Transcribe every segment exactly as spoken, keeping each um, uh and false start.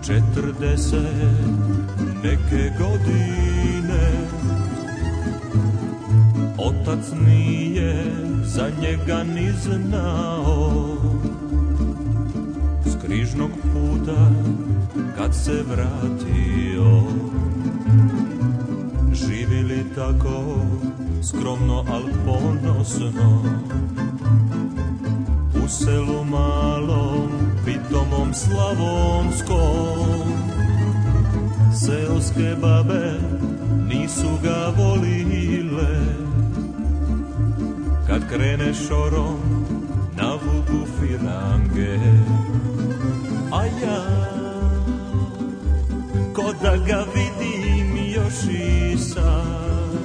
Četrdeset neke godine otac nije za njega ni znao. S križnog puta kad se vratio, živili tako skromno al ponosno, u selu malom, pitomom slavonskom. Seoske babe nisu ga volile, kad krene šorom na vuku firange. A ja, ko da ga vidim još i sad,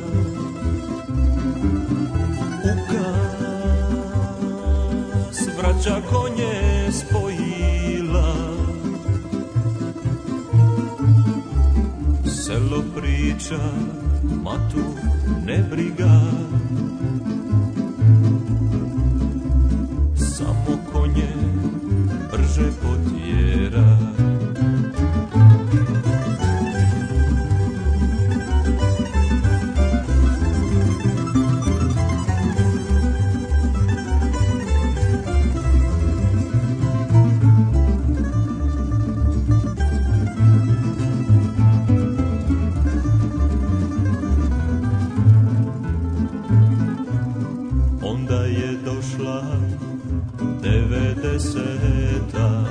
u kas vraća konje spojila. Selo priča, ma tu ne briga, samo konje brže potjera. Onda je došla devedeseta.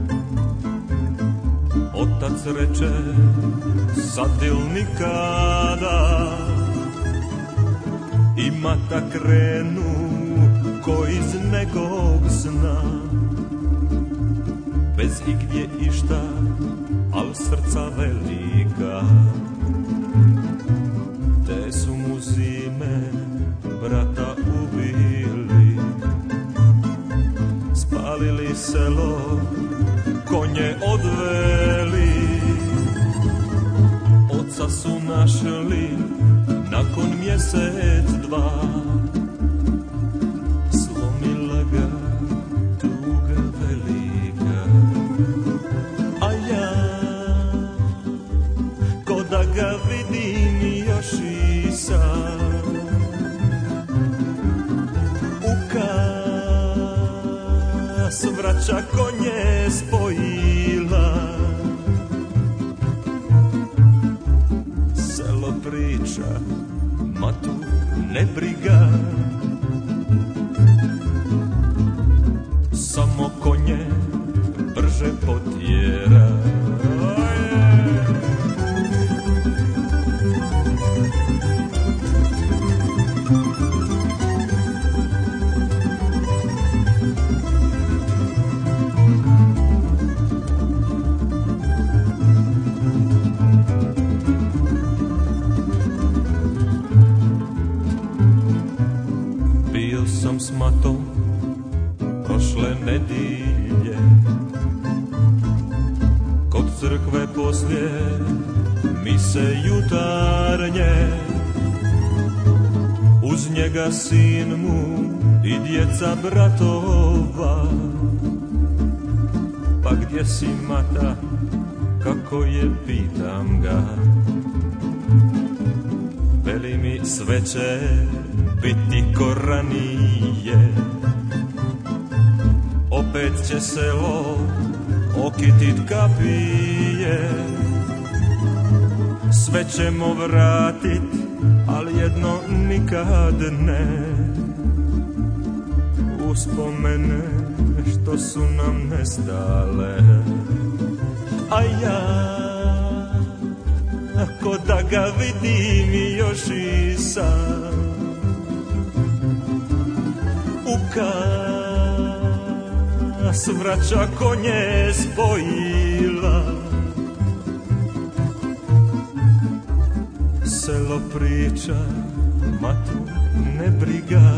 Otac reče, sad il nikada. I mata krenu ko iz nekog sna, bez igdje išta, al srca velika. Te su mu zime brata ubili, spalili selo, konje odveli. Oca su našli nakon mjesec dva, slomila ga tuga velika. A ja, ko da ga vidim još i sad, u kas vraća konje spojila. Selo priča, ma tu ne briga, samo konje brže potjera. Bio sam s matom prošle nedilje kod crkve poslije mise jutarnje. Uz njega sin mu i djeca bratova. Pa gdje si mata, kako je, pitam ga. Veli mi, sve će biti ko ranije, opet će selo okitit kapije. Sve ćemo vratit, ali jedno nikad ne, uspomene što su nam nestale. A ja, ko da ga vidim još i sad, u kas vraća konje spojila. Selo priča, ma tu ne briga,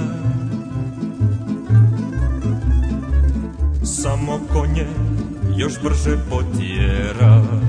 samo konje još brže potjera.